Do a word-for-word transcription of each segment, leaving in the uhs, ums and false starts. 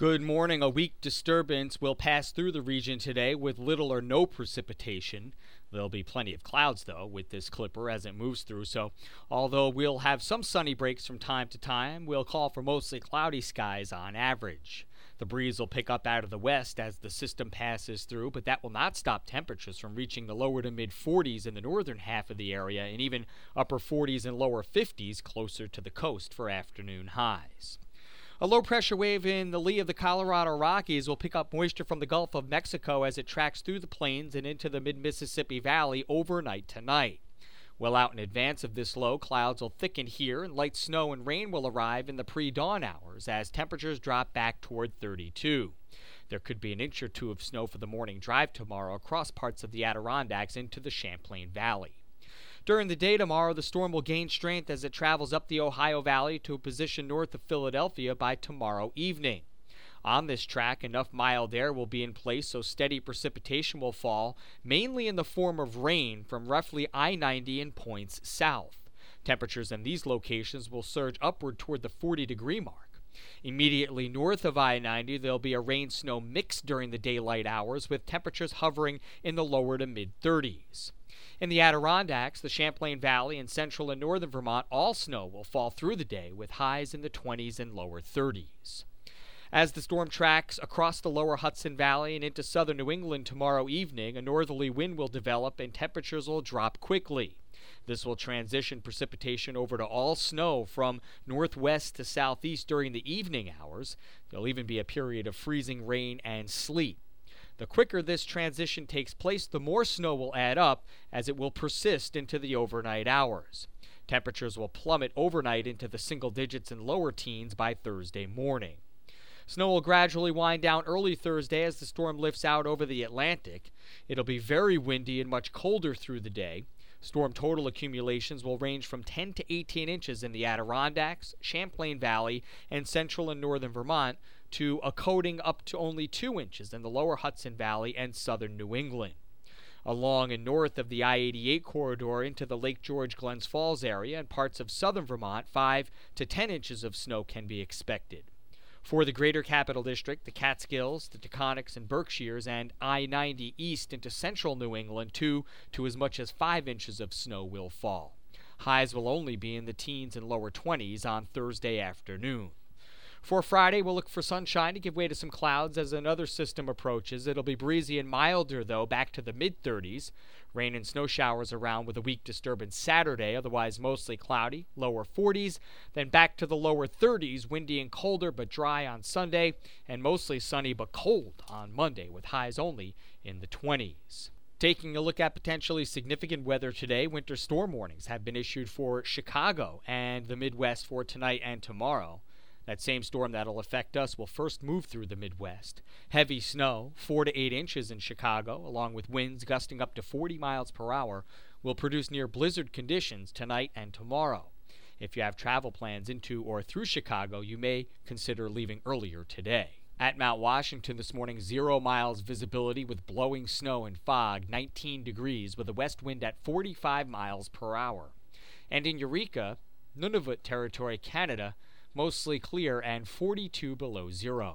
Good morning. A weak disturbance will pass through the region today with little or no precipitation. There'll be plenty of clouds, though, with this clipper as it moves through. So, although we'll have some sunny breaks from time to time, we'll call for mostly cloudy skies on average. The breeze will pick up out of the west as the system passes through, but that will not stop temperatures from reaching the lower to mid forties in the northern half of the area and even upper forties and lower fifties closer to the coast for afternoon highs. A low-pressure wave in the lee of the Colorado Rockies will pick up moisture from the Gulf of Mexico as it tracks through the plains and into the mid-Mississippi Valley overnight tonight. Well out in advance of this low, clouds will thicken here and light snow and rain will arrive in the pre-dawn hours as temperatures drop back toward thirty-two. There could be an inch or two of snow for the morning drive tomorrow across parts of the Adirondacks into the Champlain Valley. During the day tomorrow, the storm will gain strength as it travels up the Ohio Valley to a position north of Philadelphia by tomorrow evening. On this track, enough mild air will be in place so steady precipitation will fall, mainly in the form of rain from roughly I ninety and points south. Temperatures in these locations will surge upward toward the forty degree mark. Immediately north of I ninety, there'll be a rain-snow mix during the daylight hours with temperatures hovering in the lower to mid-thirties. In the Adirondacks, the Champlain Valley, and central and northern Vermont, all snow will fall through the day with highs in the twenties and lower thirties. As the storm tracks across the lower Hudson Valley and into southern New England tomorrow evening, a northerly wind will develop and temperatures will drop quickly. This will transition precipitation over to all snow from northwest to southeast during the evening hours. There'll even be a period of freezing rain and sleet. The quicker this transition takes place, the more snow will add up as it will persist into the overnight hours. Temperatures will plummet overnight into the single digits and lower teens by Thursday morning. Snow will gradually wind down early Thursday as the storm lifts out over the Atlantic. It'll be very windy and much colder through the day. Storm total accumulations will range from ten to eighteen inches in the Adirondacks, Champlain Valley, and central and northern Vermont, to a coating up to only two inches in the lower Hudson Valley and southern New England. Along and north of the I eighty-eight corridor into the Lake George Glens Falls area and parts of southern Vermont, five to ten inches of snow can be expected. For the Greater Capital District, the Catskills, the Taconics and Berkshires, and I ninety east into central New England, two to as much as five inches of snow will fall. Highs will only be in the teens and lower twenties on Thursday afternoon. For Friday, we'll look for sunshine to give way to some clouds as another system approaches. It'll be breezy and milder, though, back to the mid-thirties. Rain and snow showers around with a weak disturbance Saturday, otherwise mostly cloudy, lower forties. Then back to the lower thirties, windy and colder but dry on Sunday, and mostly sunny but cold on Monday, with highs only in the twenties. Taking a look at potentially significant weather today, winter storm warnings have been issued for Chicago and the Midwest for tonight and tomorrow. That same storm that'll affect us will first move through the Midwest. Heavy snow, four to eight inches in Chicago, along with winds gusting up to forty miles per hour, will produce near blizzard conditions tonight and tomorrow. If you have travel plans into or through Chicago, you may consider leaving earlier today. At Mount Washington this morning, zero miles visibility with blowing snow and fog, nineteen degrees with a west wind at forty-five miles per hour. And in Eureka, Nunavut Territory, Canada, mostly clear and forty-two below zero.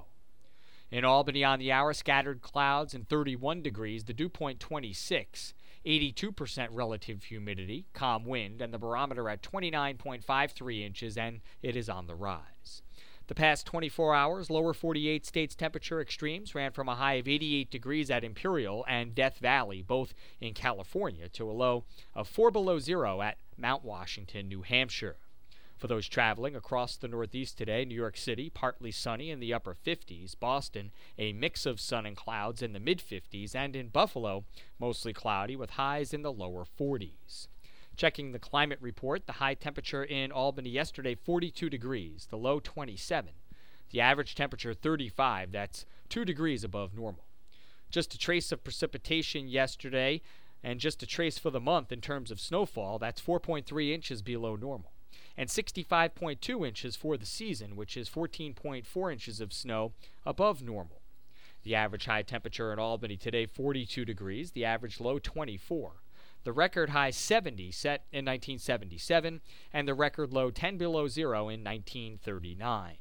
In Albany on the hour, scattered clouds and thirty-one degrees, the dew point twenty-six, eighty-two percent relative humidity, calm wind, and the barometer at twenty-nine point five three inches, and it is on the rise. The past twenty-four hours, lower forty-eight states temperature extremes ran from a high of eighty-eight degrees at Imperial and Death Valley, both in California, to a low of four below zero at Mount Washington, New Hampshire. For those traveling across the Northeast today, New York City, partly sunny in the upper fifties. Boston, a mix of sun and clouds in the mid-fifties. And in Buffalo, mostly cloudy with highs in the lower forties. Checking the climate report, the high temperature in Albany yesterday, forty-two degrees, the low twenty-seven. The average temperature, thirty-five. That's two degrees above normal. Just a trace of precipitation yesterday, and just a trace for the month in terms of snowfall. That's four point three inches below normal. And sixty-five point two inches for the season, which is fourteen point four inches of snow above normal. The average high temperature in Albany today, forty-two degrees, the average low twenty-four. The record high seventy set in nineteen seventy-seven, and the record low ten below zero in nineteen thirty-nine.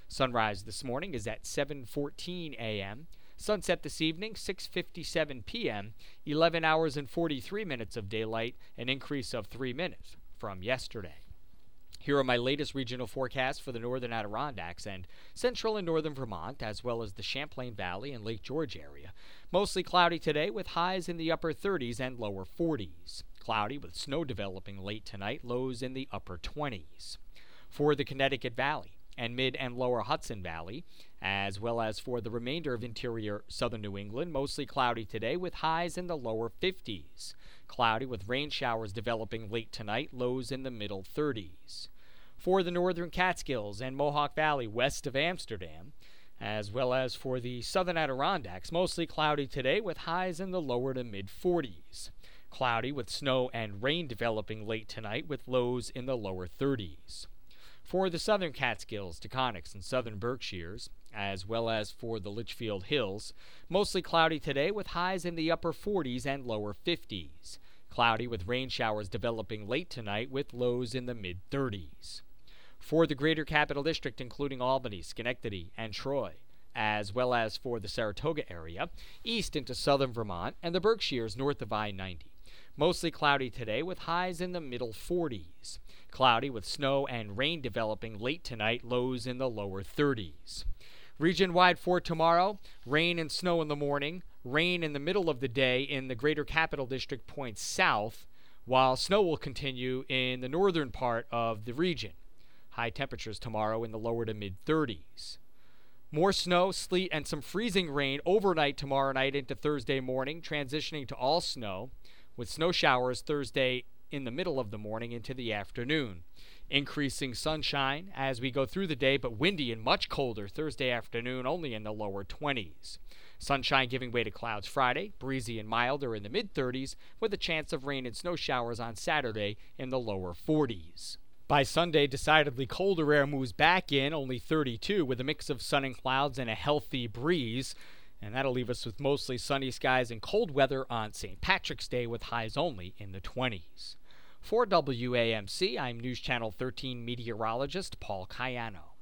Sunrise this morning is at seven fourteen a.m. Sunset this evening, six fifty-seven p.m., eleven hours and forty-three minutes of daylight, an increase of three minutes from yesterday. Here are my latest regional forecasts for the northern Adirondacks and central and northern Vermont, as well as the Champlain Valley and Lake George area. Mostly cloudy today with highs in the upper thirties and lower forties. Cloudy with snow developing late tonight, lows in the upper twenties. For the Connecticut Valley and mid and lower Hudson Valley, as well as for the remainder of interior southern New England, mostly cloudy today with highs in the lower fifties. Cloudy with rain showers developing late tonight, lows in the middle thirties. For the northern Catskills and Mohawk Valley west of Amsterdam, as well as for the southern Adirondacks, mostly cloudy today with highs in the lower to mid forties. Cloudy with snow and rain developing late tonight with lows in the lower thirties. For the southern Catskills, Taconics, and southern Berkshires, as well as for the Litchfield Hills, mostly cloudy today with highs in the upper forties and lower fifties. Cloudy with rain showers developing late tonight with lows in the mid thirties. For the greater Capital District, including Albany, Schenectady, and Troy, as well as for the Saratoga area, east into southern Vermont, and the Berkshires north of I ninety. Mostly cloudy today with highs in the middle forties. Cloudy with snow and rain developing late tonight, lows in the lower thirties. Region-wide for tomorrow, rain and snow in the morning, rain in the middle of the day in the greater Capital District points south, while snow will continue in the northern part of the region. High temperatures tomorrow in the lower to mid thirties. More snow, sleet, and some freezing rain overnight tomorrow night into Thursday morning, transitioning to all snow, with snow showers Thursday in the middle of the morning into the afternoon. Increasing sunshine as we go through the day, but windy and much colder Thursday afternoon, only in the lower twenties. Sunshine giving way to clouds Friday, breezy and milder in the mid thirties, with a chance of rain and snow showers on Saturday in the lower forties. By Sunday, decidedly colder air moves back in, only thirty-two, with a mix of sun and clouds and a healthy breeze. And that'll leave us with mostly sunny skies and cold weather on Saint Patrick's Day with highs only in the twenties. For W A M C, I'm News Channel thirteen meteorologist Paul Cayano.